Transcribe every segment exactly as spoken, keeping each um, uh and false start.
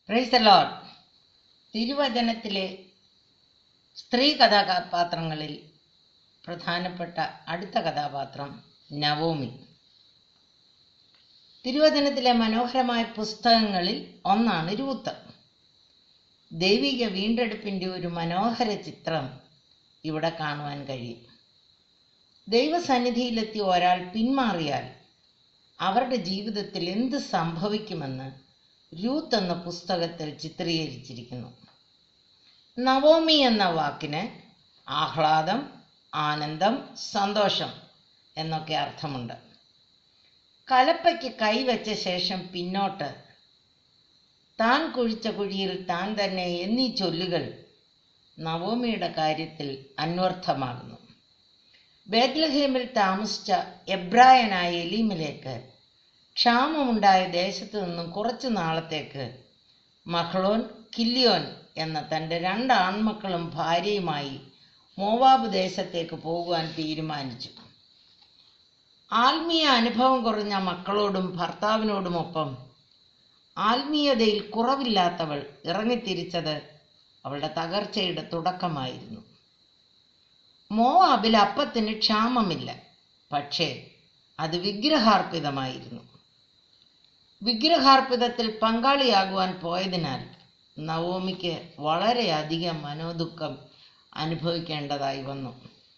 Praise the Lord. തിരുവചനത്തിലെ സ്ത്രീ കഥാപാത്രങ്ങളിൽ പ്രധാനപ്പെട്ട അടുത്ത കഥാപാത്രം നവോമി. തിരുവചനത്തിലെ മനോഹരമായ പുസ്തകങ്ങളിൽ ഒന്നാണ് രൂത്ത്. ദൈവിക വീണ്ടെടുപ്പിൻ്റെ ഒരു മനോഹര ചിത്രം ഇവിടെ കാണുവാൻ കഴിയും. ദൈവസന്നിധിയിലെത്തി ഒരാൾ പിന്മാറിയാൽ അവരുടെ ജീവിതത്തിൽ എന്ത് സംഭവിക്കുമെന്ന് രൂത്ത് എന്ന പുസ്തകത്തിൽ ചിത്രീകരിച്ചിരിക്കുന്നു. നവോമി എന്ന വാക്കിന് ആഹ്ലാദം, ആനന്ദം, സന്തോഷം എന്നൊക്കെ അർത്ഥമുണ്ട്. കലപ്പയ്ക്ക് കൈവച്ച ശേഷം പിന്നോട്ട്, താൻ കുഴിച്ച കുഴിയിൽ താൻ തന്നെ എന്നീ ചൊല്ലുകൾ നവോമിയുടെ കാര്യത്തിൽ അന്വർത്ഥമാകുന്നു. ബേത്ലഹേമിൽ താമസിച്ച എബ്രായനായ എലീമിലേക്ക് ക്ഷാമമുണ്ടായ ദേശത്തു നിന്നും കുറച്ചു നാളത്തേക്ക് മഹ്ലോൻ, കില്യോൻ എന്ന തൻ്റെ രണ്ട് ആൺമക്കളും ഭാര്യയുമായി മോവാബ് ദേശത്തേക്ക് പോകുവാൻ തീരുമാനിച്ചു. ആത്മീയ അനുഭവം കുറഞ്ഞ മക്കളോടും ഭർത്താവിനോടുമൊപ്പം ആത്മീയതയിൽ കുറവില്ലാത്തവൾ ഇറങ്ങിത്തിരിച്ചത് അവളുടെ തകർച്ചയുടെ തുടക്കമായിരുന്നു. മോവാബിൽ അപ്പത്തിന് ക്ഷാമമില്ല, പക്ഷേ അത് വിഗ്രഹാർപ്പിതമായിരുന്നു. വിഗ്രഹാർപ്പിതത്തിൽ പങ്കാളിയാകുവാൻ പോയതിനാൽ നവോമിക്ക് വളരെയധികം മനോദുഃഖം അനുഭവിക്കേണ്ടതായി വന്നു.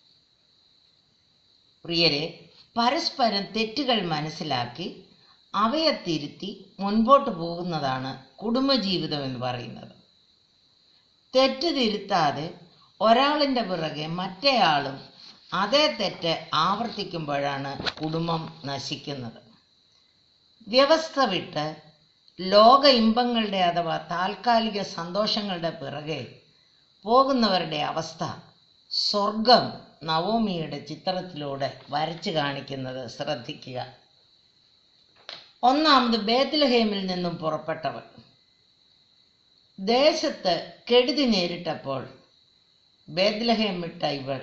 പ്രിയരെ, പരസ്പരം തെറ്റുകൾ മനസ്സിലാക്കി അവയെ തിരുത്തി മുൻപോട്ട് പോകുന്നതാണ് കുടുംബജീവിതം എന്ന് പറയുന്നത്. തെറ്റ് തിരുത്താതെ ഒരാളിൻ്റെ പിറകെ മറ്റേയാളും അതേ തെറ്റ് ആവർത്തിക്കുമ്പോഴാണ് കുടുംബം നശിക്കുന്നത്. വ്യവസ്ഥ വിട്ട് ലോക ഇമ്പങ്ങളുടെ അഥവാ താൽക്കാലിക സന്തോഷങ്ങളുടെ പിറകെ പോകുന്നവരുടെ അവസ്ഥ സ്വർഗം നവോമിയുടെ ചിത്രത്തിലൂടെ വരച്ചു കാണിക്കുന്നത് ശ്രദ്ധിക്കുക. ഒന്നാമത്, ബേത്ലഹേമിൽ നിന്നും പുറപ്പെട്ടവൾ. ദേശത്ത് കെടുതി നേരിട്ടപ്പോൾ ബേത്ലഹേം വിട്ട ഇവൾ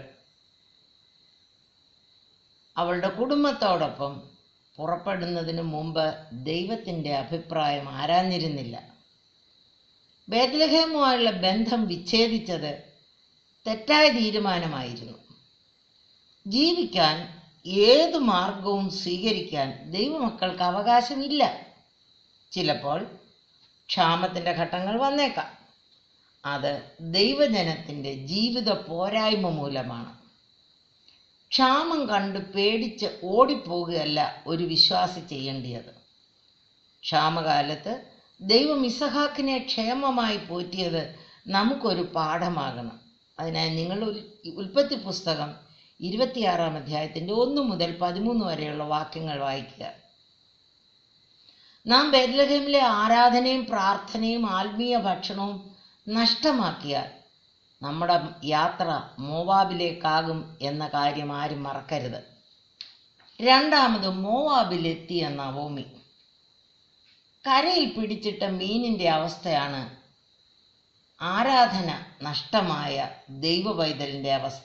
അവളുടെ കുടുംബത്തോടൊപ്പം പുറപ്പെടുന്നതിന് മുമ്പ് ദൈവത്തിൻ്റെ അഭിപ്രായം ആരാഞ്ഞിരുന്നില്ല. ബേത്ലഹേമുമായുള്ള ബന്ധം വിച്ഛേദിച്ചത് തെറ്റായ തീരുമാനമായിരുന്നു. ജീവിക്കാൻ ഏതു മാർഗവും സ്വീകരിക്കാൻ ദൈവമക്കൾക്ക് അവകാശമില്ല. ചിലപ്പോൾ ക്ഷാമത്തിൻ്റെ ഘട്ടങ്ങൾ വന്നേക്കാം. അത് ദൈവജനത്തിൻ്റെ ജീവിത പോരായ്മ മൂലമാണ്. ക്ഷാമം കണ്ട് പേടിച്ച് ഓടിപ്പോകുകയല്ല ഒരു വിശ്വാസി ചെയ്യേണ്ടത്. ക്ഷാമകാലത്ത് ദൈവം ഇസഹാക്കിനെ ക്ഷേമമായി പോറ്റിയത് നമുക്കൊരു പാഠമാകണം. അതിനായി നിങ്ങൾ ഉൽപ്പത്തി പുസ്തകം ഇരുപത്തിയാറാം അധ്യായത്തിൻ്റെ ഒന്ന് മുതൽ പതിമൂന്ന് വരെയുള്ള വാക്യങ്ങൾ വായിക്കുക. നാം ബേത്ലഹേമിലെ ആരാധനയും പ്രാർത്ഥനയും ആത്മീയ ഭക്ഷണവും നഷ്ടമാക്കിയാൽ നമ്മുടെ യാത്ര മോവാബിലേക്കാകും എന്ന കാര്യം ആരും മറക്കരുത്. രണ്ടാമത്, മോവാബിലെത്തിയ നവോമി. കരയിൽ പിടിച്ചിട്ട മീനിൻ്റെ അവസ്ഥയാണ് ആരാധന നഷ്ടമായ ദൈവപൈതലിൻ്റെ അവസ്ഥ.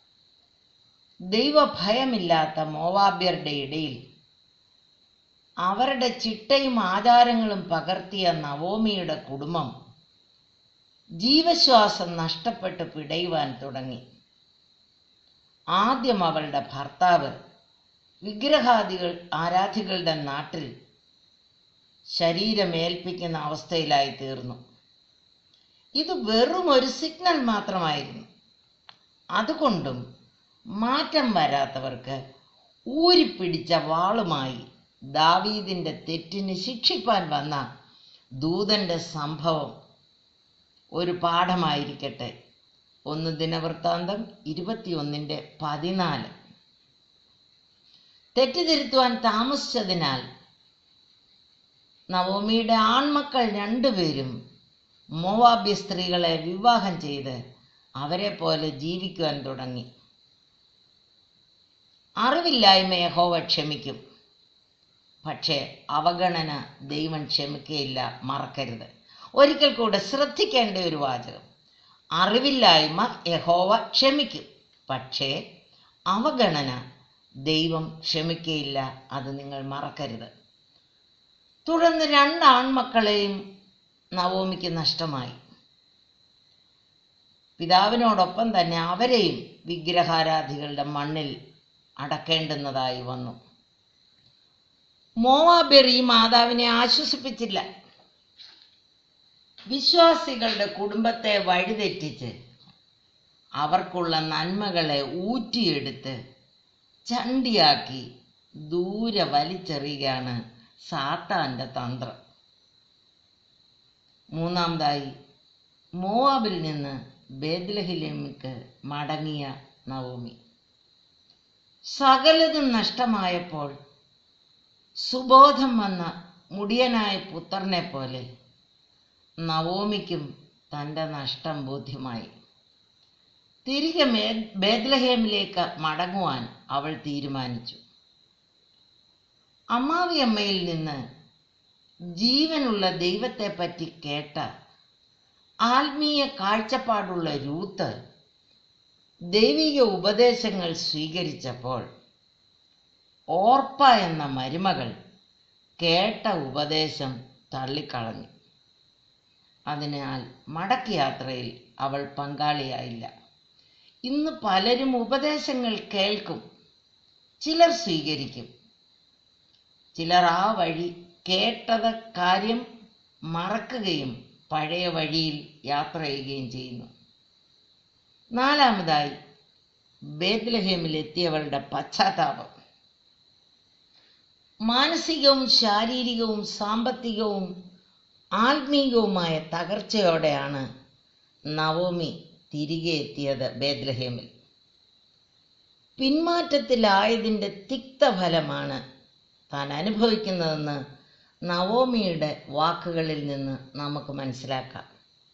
ദൈവഭയമില്ലാത്ത മോവാബ്യരുടെ ഇടയിൽ അവരുടെ ചിട്ടയും ആചാരങ്ങളും പകർത്തിയ നവോമിയുടെ കുടുംബം ജീവശ്വാസം നഷ്ടപ്പെട്ട് പിടയുവാൻ തുടങ്ങി. ആദ്യം അവളുടെ ഭർത്താവ് വിഗ്രഹാദികൾ ആരാധികളുടെ നാട്ടിൽ ശരീരമേൽപ്പിക്കുന്ന അവസ്ഥയിലായി തീർന്നു. ഇത് വെറും ഒരു സിഗ്നൽ മാത്രമായിരുന്നു. അതുകൊണ്ടും മാറ്റം വരാത്തവർക്ക് ഊരിപ്പിടിച്ച വാളുമായി ദാവീദിൻ്റെ തെറ്റിന് ശിക്ഷിപ്പാൻ വന്ന ദൂതൻ്റെ സംഭവം ഒരു പാഠമായിരിക്കട്ടെ. ഒന്ന് ദിനവൃത്താന്തം ഇരുപത്തിയൊന്നിൻ്റെ പതിനാല്. തെറ്റിതിരുത്തുവാൻ താമസിച്ചതിനാൽ നവോമിയുടെ ആൺമക്കൾ രണ്ടുപേരും മോവാബ്യ സ്ത്രീകളെ വിവാഹം ചെയ്ത് അവരെ പോലെ ജീവിക്കുവാൻ തുടങ്ങി. അറിവില്ലായ്മ യഹോവ ക്ഷമിക്കും, പക്ഷേ അവഗണന ദൈവം ക്ഷമിക്കുകയില്ല, മറക്കരുത്. ഒരിക്കൽ കൂടെ ശ്രദ്ധിക്കേണ്ട ഒരു വാചകം: അറിവില്ലായ്മ യഹോവ ക്ഷമിക്കും, പക്ഷേ അവഗണന ദൈവം ക്ഷമിക്കുകയില്ല, അത് നിങ്ങൾ മറക്കരുത്. തുടർന്ന് രണ്ട് ആൺമക്കളെയും നവോമിക്ക് നഷ്ടമായി. പിതാവിനോടൊപ്പം തന്നെ അവരെയും വിഗ്രഹാരാധികളുടെ മണ്ണിൽ അടക്കേണ്ടുന്നതായി വന്നു. മോവാബ്യർ ഈ മാതാവിനെ ആശ്വസിപ്പിച്ചില്ല. വിശ്വാസികളുടെ കുടുംബത്തെ വഴിതെറ്റിച്ച് അവർക്കുള്ള നന്മകളെ ഊറ്റിയെടുത്ത് ചണ്ടിയാക്കി ദൂരെ വലിച്ചെറിയുകയാണ് സാത്താന്റെ തന്ത്രം. മൂന്നാമതായി, മോവാബിൽ നിന്ന് ബേത്ലഹേമിലേക്ക് മടങ്ങിയ നവോമി. സകലതും നഷ്ടമായപ്പോൾ സുബോധം വന്ന മുടിയനായ പുത്രനെ പോലെ നവോമിക്കും തൻ്റെ നഷ്ടം ബോധ്യമായി. തിരികെ ബേത്ലഹേമിലേക്ക് മടങ്ങുവാൻ അവൾ തീരുമാനിച്ചു. അമ്മാവിയമ്മയിൽ നിന്ന് ജീവനുള്ള ദൈവത്തെപ്പറ്റി കേട്ട ആത്മീയ കാഴ്ചപ്പാടുള്ള രൂത്ത് ദൈവിക ഉപദേശങ്ങൾ സ്വീകരിച്ചപ്പോൾ ഓർപ്പ എന്ന മരുമകൾ കേട്ട ഉപദേശം തള്ളിക്കളഞ്ഞു. അതിനാൽ മടക്കയാത്രയിൽ അവൾ പങ്കാളിയായില്ല. ഇന്ന് പലരും ഉപദേശങ്ങൾ കേൾക്കും, ചിലർ സ്വീകരിക്കും, ചിലർ ആ വഴി കേട്ടത് കാര്യം മറക്കുകയും പഴയ വഴിയിൽ യാത്ര ചെയ്യുകയും ചെയ്യുന്നു. നാലാമതായി, ബേത്ലഹേമിൽ എത്തിയവളുടെ പശ്ചാത്താപം. മാനസികവും ശാരീരികവും സാമ്പത്തികവും ആത്മീയവുമായ തകർച്ചയോടെയാണ് നവോമി തിരികെ എത്തിയത് ബേത്ലഹേമിൽ. പിന്മാറ്റത്തിലായതിൻ്റെ തിക്തഫലമാണ് താൻ അനുഭവിക്കുന്നതെന്ന് നവോമിയുടെ വാക്കുകളിൽ നിന്ന് നമുക്ക് മനസ്സിലാക്കാം.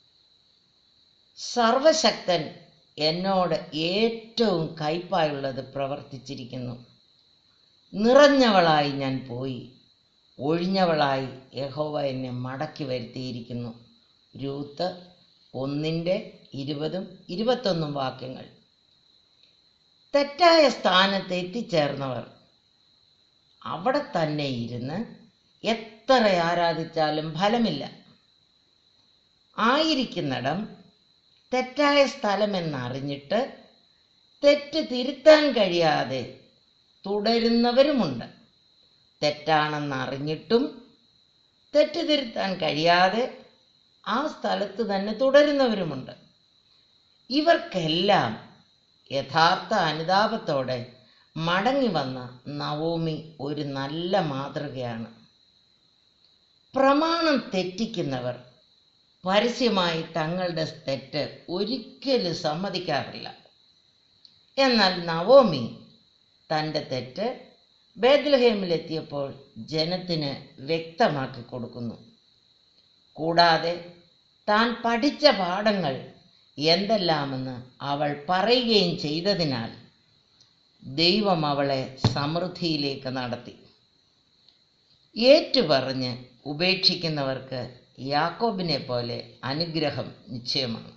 സർവശക്തൻ എന്നോട് ഏറ്റവും കയ്പായുള്ളത് പ്രവർത്തിച്ചിരിക്കുന്നു. നിറഞ്ഞവളായി ഞാൻ പോയി, ഒഴിഞ്ഞവളായി യഹോവ എന്നെ മടക്കി വരുത്തിയിരിക്കുന്നു. രൂത്ത് ഒന്നിൻ്റെ ഇരുപതും ഇരുപത്തൊന്നും വാക്യങ്ങൾ. തെറ്റായ സ്ഥാനത്ത് എത്തിച്ചേർന്നവർ അവിടെ തന്നെ ഇരുന്ന് എത്ര ആരാധിച്ചാലും ഫലമില്ല. ആയിരിക്കുന്നിടം തെറ്റായ സ്ഥലമെന്നറിഞ്ഞിട്ട് തെറ്റ് തിരുത്താൻ കഴിയാതെ തുടരുന്നവരുമുണ്ട്. തെറ്റാണെന്നറിഞ്ഞിട്ടും തെറ്റ് തിരുത്താൻ കഴിയാതെ ആ സ്ഥലത്ത് തന്നെ തുടരുന്നവരുമുണ്ട്. ഇവർക്കെല്ലാം യഥാർത്ഥ അനുതാപത്തോടെ മടങ്ങി വന്ന നവോമി ഒരു നല്ല മാതൃകയാണ്. പ്രമാണം തെറ്റിക്കുന്നവർ പരസ്യമായി തങ്ങളുടെ തെറ്റ് ഒരിക്കലും സമ്മതിക്കാറില്ല. എന്നാൽ നവോമി തൻ്റെ തെറ്റ് ബേത്ലഹേമിലെത്തിയപ്പോൾ ജനത്തിന് വ്യക്തമാക്കി കൊടുക്കുന്നു. കൂടാതെ താൻ പഠിച്ച പാഠങ്ങൾ എന്തെല്ലാമെന്ന് അവൾ പറയുകയും ചെയ്തതിനാൽ ദൈവം അവളെ സമൃദ്ധിയിലേക്ക് നടത്തി. ഏറ്റുപറഞ്ഞ് ഉപേക്ഷിക്കുന്നവർക്ക് യാക്കോബിനെ പോലെ അനുഗ്രഹം നിശ്ചയമാണ്.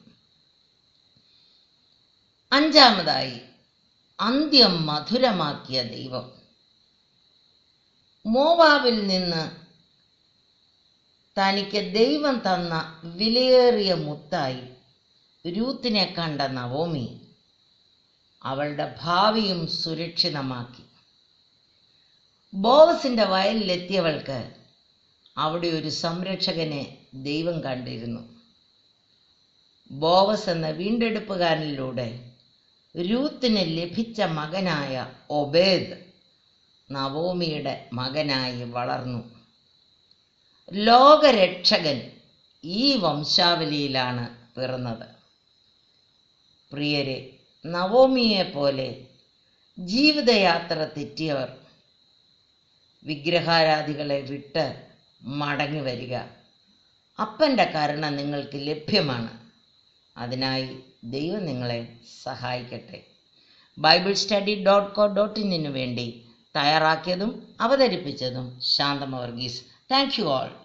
അഞ്ചാമതായി, അന്ത്യം മധുരമാക്കിയ ദൈവം. മോവാബിൽ നിന്ന് തനിക്ക് ദൈവം തന്ന വിലയേറിയ മുത്തായി രൂത്തിനെ കണ്ട നവോമി അവളുടെ ഭാവിയും സുരക്ഷിതമാക്കി. ബോവസിന്റെ വയലിലെത്തിയവൾക്ക് അവിടെ ഒരു സംരക്ഷകനെ ദൈവം കണ്ടിരുന്നു. ബോവസ് എന്ന വീണ്ടെടുപ്പുകാരനിലൂടെ രൂത്തിന് ലഭിച്ച മകനായ ഒബേദ് നവോമിയുടെ മകനായി വളർന്നു. ലോകരക്ഷകൻ ഈ വംശാവലിയിലാണ് പിറന്നത്. പ്രിയരെ, നവോമിയെ പോലെ ജീവിതയാത്ര തെറ്റിയവർ വിഗ്രഹാരാധികളെ വിട്ട് മടങ്ങി വരിക. അപ്പൻ്റെ കരുണ നിങ്ങൾക്ക് ലഭ്യമാണ്. അതിനായി ദൈവം നിങ്ങളെ സഹായിക്കട്ടെ. Bible study dot co dot ഇന്നിനു വേണ്ടി തയ്യാറാക്കിയതും അവതരിപ്പിച്ചതും Shanthamma Varghese. Thank you all.